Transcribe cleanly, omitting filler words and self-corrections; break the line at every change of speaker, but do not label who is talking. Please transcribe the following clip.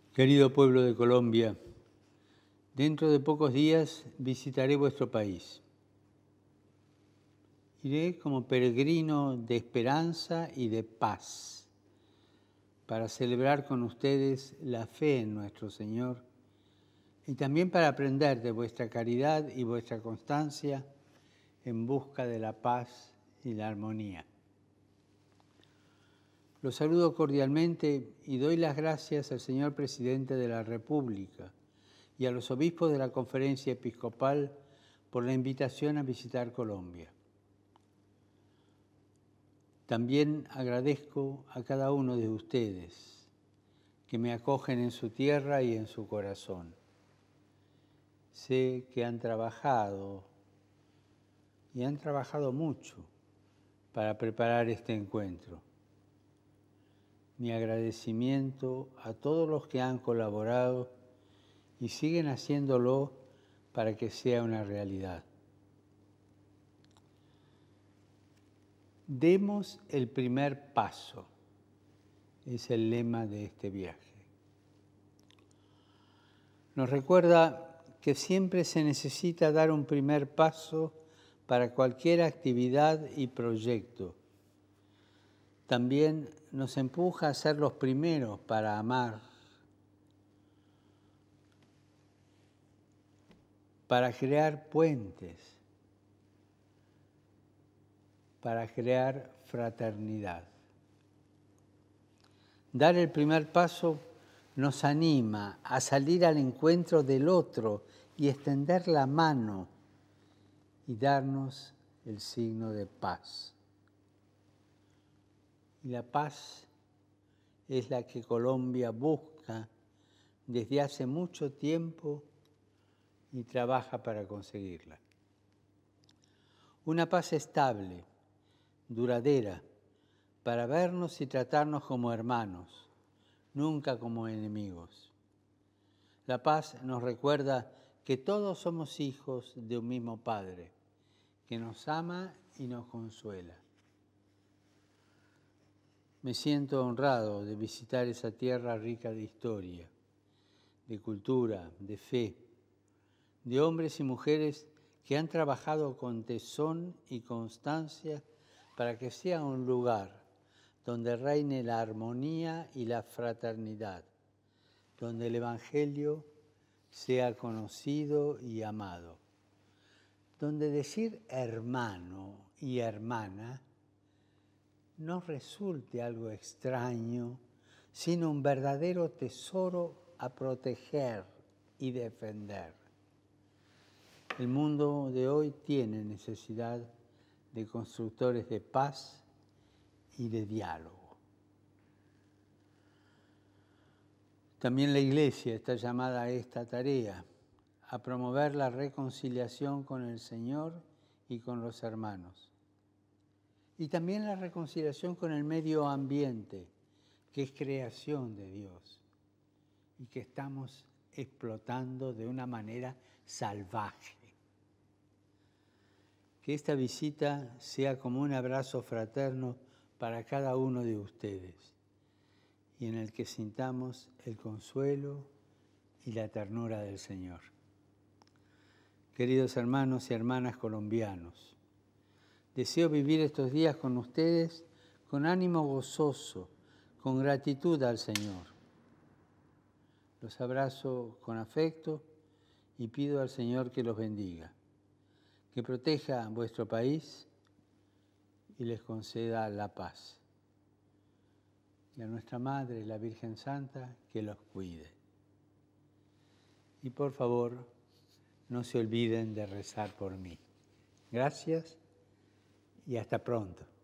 Querido pueblo de Colombia, dentro de pocos días visitaré vuestro país. Iré como peregrino de esperanza y de paz para celebrar con ustedes la fe en nuestro Señor y también para aprender de vuestra caridad y vuestra constancia en busca de la paz y la armonía. Los saludo cordialmente y doy las gracias al señor Presidente de la República y a los obispos de la Conferencia Episcopal por la invitación a visitar Colombia. También agradezco a cada uno de ustedes que me acogen en su tierra y en su corazón. Sé que han trabajado y han trabajado mucho para preparar este encuentro. Mi agradecimiento a todos los que han colaborado y siguen haciéndolo para que sea una realidad. Demos el primer paso, es el lema de este viaje. Nos recuerda que siempre se necesita dar un primer paso para cualquier actividad y proyecto. También nos empuja a ser los primeros para amar, para crear puentes, para crear fraternidad. Dar el primer paso nos anima a salir al encuentro del otro y extender la mano y darnos el signo de paz. Y la paz es la que Colombia busca desde hace mucho tiempo y trabaja para conseguirla. Una paz estable, duradera, para vernos y tratarnos como hermanos, nunca como enemigos. La paz nos recuerda que todos somos hijos de un mismo Padre, que nos ama y nos consuela. Me siento honrado de visitar esa tierra rica de historia, de cultura, de fe, de hombres y mujeres que han trabajado con tesón y constancia para que sea un lugar donde reine la armonía y la fraternidad, donde el Evangelio sea conocido y amado, donde decir hermano y hermana no resulte algo extraño, sino un verdadero tesoro a proteger y defender. El mundo de hoy tiene necesidad de constructores de paz y de diálogo. También la Iglesia está llamada a esta tarea, a promover la reconciliación con el Señor y con los hermanos. Y también la reconciliación con el medio ambiente, que es creación de Dios y que estamos explotando de una manera salvaje. Que esta visita sea como un abrazo fraterno para cada uno de ustedes y en el que sintamos el consuelo y la ternura del Señor. Queridos hermanos y hermanas colombianos, deseo vivir estos días con ustedes con ánimo gozoso, con gratitud al Señor. Los abrazo con afecto y pido al Señor que los bendiga, que proteja vuestro país y les conceda la paz. Y a nuestra Madre, la Virgen Santa, que los cuide. Y por favor, no se olviden de rezar por mí. Gracias y hasta pronto.